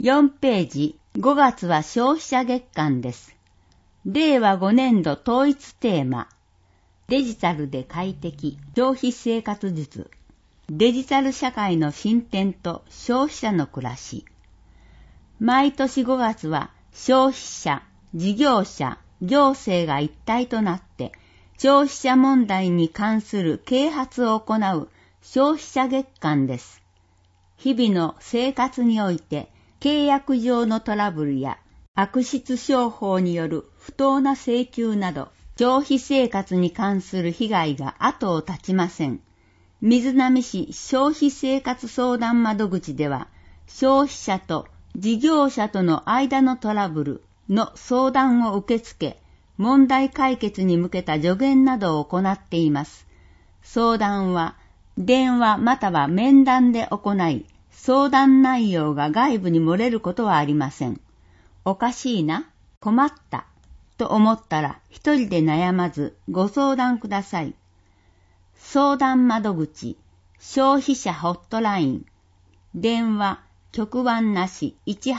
4ページ、5月は消費者月間です。令和5年度統一テーマ、デジタルで快適、消費生活術、デジタル社会の進展と消費者の暮らし。毎年5月は消費者、事業者、行政が一体となって消費者問題に関する啓発を行う消費者月間です。日々の生活において契約上のトラブルや悪質商法による不当な請求など消費生活に関する被害が後を絶ちません。瑞浪市消費生活相談窓口では消費者と事業者との間のトラブルの相談を受け付け、問題解決に向けた助言などを行っています。相談は電話または面談で行い、相談内容が外部に漏れることはありません。おかしいな、困ったと思ったら一人で悩まずご相談ください。相談窓口、消費者ホットライン、電話、局番なし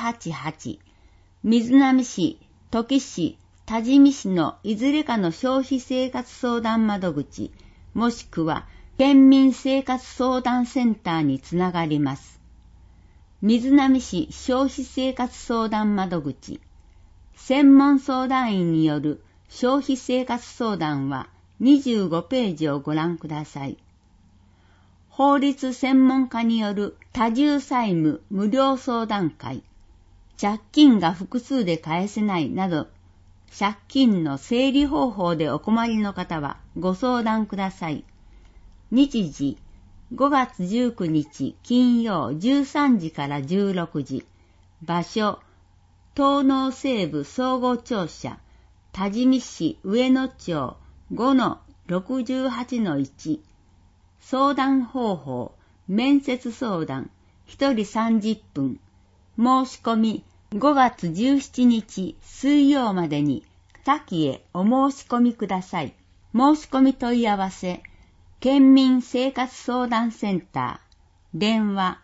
188、瑞浪市、土岐市、多治見市のいずれかの消費生活相談窓口、もしくは県民生活相談センターにつながります。瑞浪市消費生活相談窓口、専門相談員による消費生活相談は25ページをご覧ください。法律専門家による多重債務無料相談会、借金が複数で返せないなど、借金の整理方法でお困りの方はご相談ください。日時、5月19日金曜13時から16時。場所、東農西部総合庁舎、多治見市上野町 5-68-1。相談方法、面接相談、1人30分。申し込み、5月17日水曜までに下記へお申し込みください。申し込み問い合わせ、県民生活相談センター、電話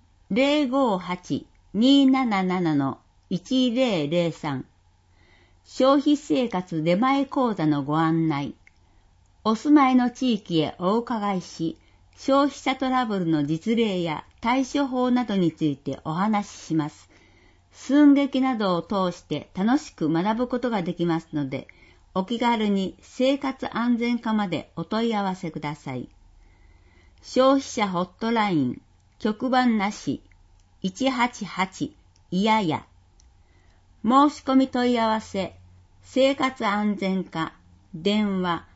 058-277-1003。消費生活出前講座のご案内。お住まいの地域へお伺いし、消費者トラブルの実例や対処法などについてお話しします。寸劇などを通して楽しく学ぶことができますので、お気軽に生活安全課までお問い合わせください。消費者ホットライン、局番なし、188、いやや。申し込み問い合わせ、生活安全課、電話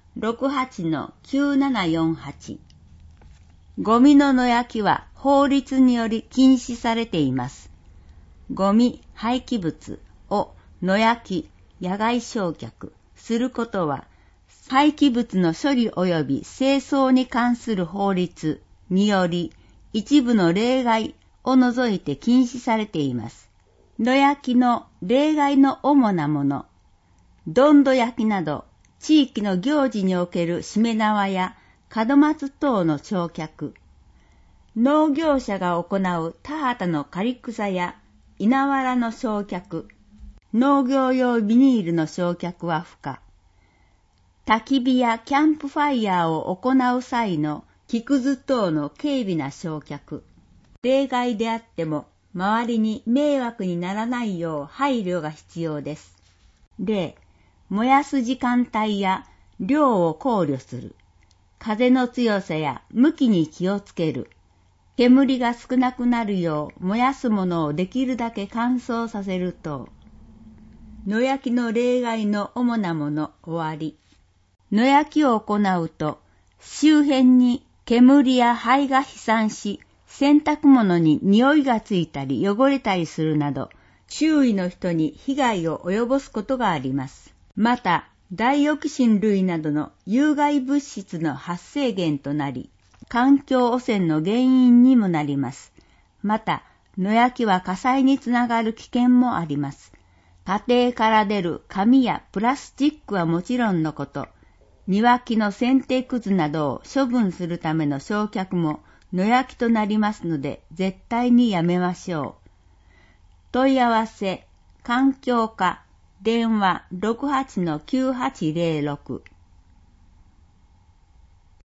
68-9748。ゴミの野焼きは法律により禁止されています。ゴミ、廃棄物を野焼き、野外焼却することは、廃棄物の処理及び清掃に関する法律により、一部の例外を除いて禁止されています。野焼きの例外の主なもの、どんど焼きなど、地域の行事におけるしめ縄や門松等の焼却、農業者が行う田畑の刈り草や稲わらの焼却、農業用ビニールの焼却は不可。焚き火やキャンプファイヤーを行う際の木くず等の軽微な焼却。例外であっても周りに迷惑にならないよう配慮が必要です。例、燃やす時間帯や量を考慮する。風の強さや向きに気をつける。煙が少なくなるよう燃やすものをできるだけ乾燥させると。野焼きの例外の主なもの終わり。野焼きを行うと周辺に煙や灰が飛散し、洗濯物に匂いがついたり汚れたりするなど、周囲の人に被害を及ぼすことがあります。また、ダイオキシン類などの有害物質の発生源となり、環境汚染の原因にもなります。また、野焼きは火災につながる危険もあります。家庭から出る紙やプラスチックはもちろんのこと、庭木の剪定くずなどを処分するための焼却も野焼きとなりますので、絶対にやめましょう。 問い合わせ、環境課、電話68-9806